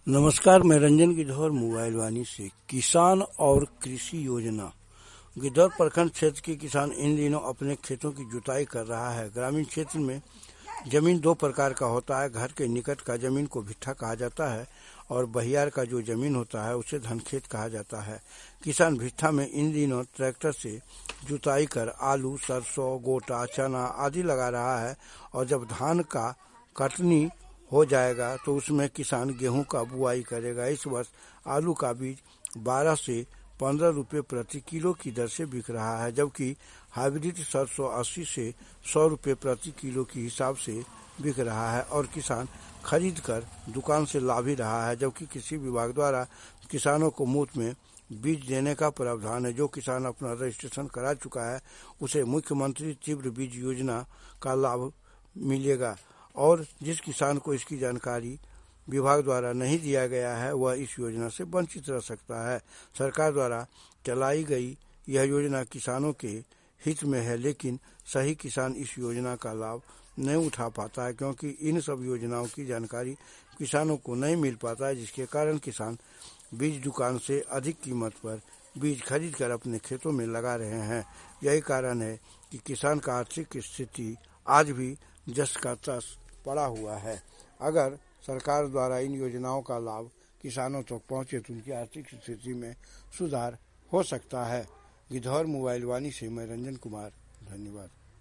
नमस्कार, मैं रंजन गिद्धौर मोबाइल वाणी से। किसान और कृषि योजना। गिद्धौर प्रखंड क्षेत्र के किसान इन दिनों अपने खेतों की जुताई कर रहा है। ग्रामीण क्षेत्र में जमीन दो प्रकार का होता है। घर के निकट का जमीन को भिट्ठा कहा जाता है और बहियार का जो जमीन होता है उसे धनखेत कहा जाता है। किसान भिट्ठा में इन दिनों ट्रैक्टर से जुताई कर आलू, सरसों, गोटा, चना आदि लगा रहा है और जब धान का कटनी हो जाएगा तो उसमें किसान गेहूं का बुआई करेगा। इस वर्ष आलू का बीज 12 से 15 रुपये प्रति किलो की दर से बिक रहा है, जबकि हाइब्रिड सरसों 80 से 100 रुपये प्रति किलो के हिसाब से बिक रहा है और किसान खरीद कर दुकान से ला भी रहा है। जबकि कृषि विभाग द्वारा किसानों को मुफ्त में बीज देने का प्रावधान है। जो किसान अपना रजिस्ट्रेशन करा चुका है उसे मुख्यमंत्री तीव्र बीज योजना का लाभ मिलेगा और जिस किसान को इसकी जानकारी विभाग द्वारा नहीं दिया गया है वह इस योजना से वंचित रह सकता है। सरकार द्वारा चलाई गई यह योजना किसानों के हित में है, लेकिन सही किसान इस योजना का लाभ नहीं उठा पाता है क्योंकि इन सब योजनाओं की जानकारी किसानों को नहीं मिल पाता है, जिसके कारण किसान बीज दुकान से अधिक कीमत पर बीज खरीद कर अपने खेतों में लगा रहे हैं। यही कारण है कि किसान का आर्थिक स्थिति आज भी जस का तस पड़ा हुआ है। अगर सरकार द्वारा इन योजनाओं का लाभ किसानों तक पहुंचे तो उनकी आर्थिक स्थिति में सुधार हो सकता है। गिद्धौर मोबाइल वाणी से मैं रंजन कुमार, धन्यवाद।